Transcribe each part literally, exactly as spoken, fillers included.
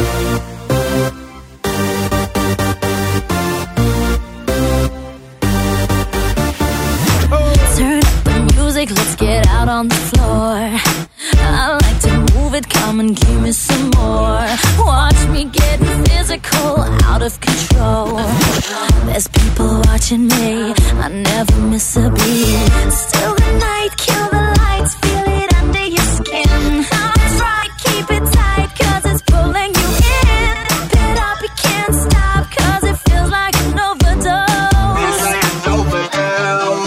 Turn up the music, let's get out on the floor. I like to move it, come and give me some more. Watch me getting physical, out of control. There's people watching me, I never miss a beat. Still the night, kill the lights, feel it under your skin. That's right, keep it tight, cause it's pulling you in. Pump it up, you can't stop, cause it feels like an overdose. Feels like an overdose.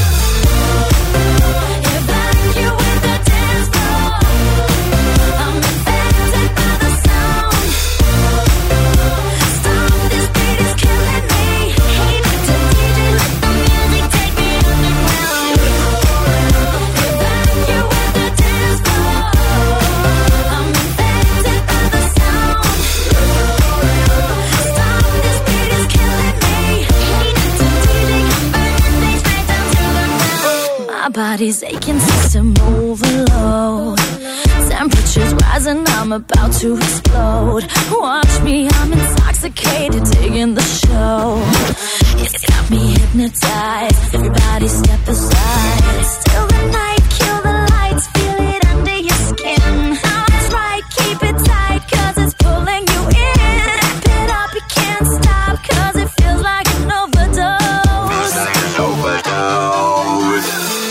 Body's aching, system overload. Temperatures rising, I'm about to explode. Watch me, I'm intoxicated, digging the show. It's got me hypnotized, everybody step aside. Still the night, kill the lights, feel it under your skin. That's right, keep it tight, cause it's pulling you in. Wrap it up, you can't stop, cause it feels like an overdose. Feels like an overdose.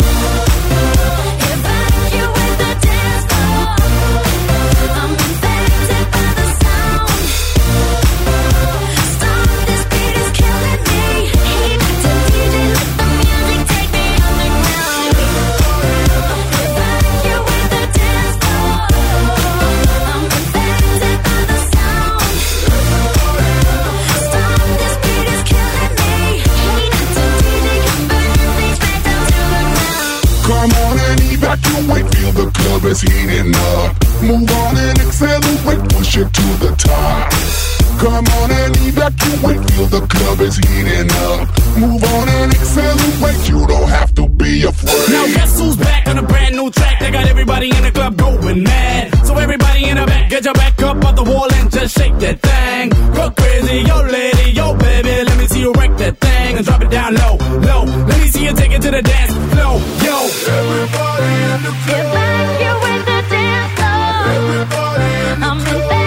Evacuate, feel the club is heating up. Move on and accelerate, push it to the top. Come on and evacuate, feel the club is heating up. Move on and accelerate, you don't have to be afraid. Now guess who's back on a brand new track? They got everybody in the club going mad. So everybody in the back, get your back up off the wall and just shake that thing. Go crazy, yo lady, yo baby, let me see you wreck that thing and drop it down low, low. Let me see you take it to the dance floor, yo. Everybody in the club, get back, you in the dance floor. Everybody in the I'm club.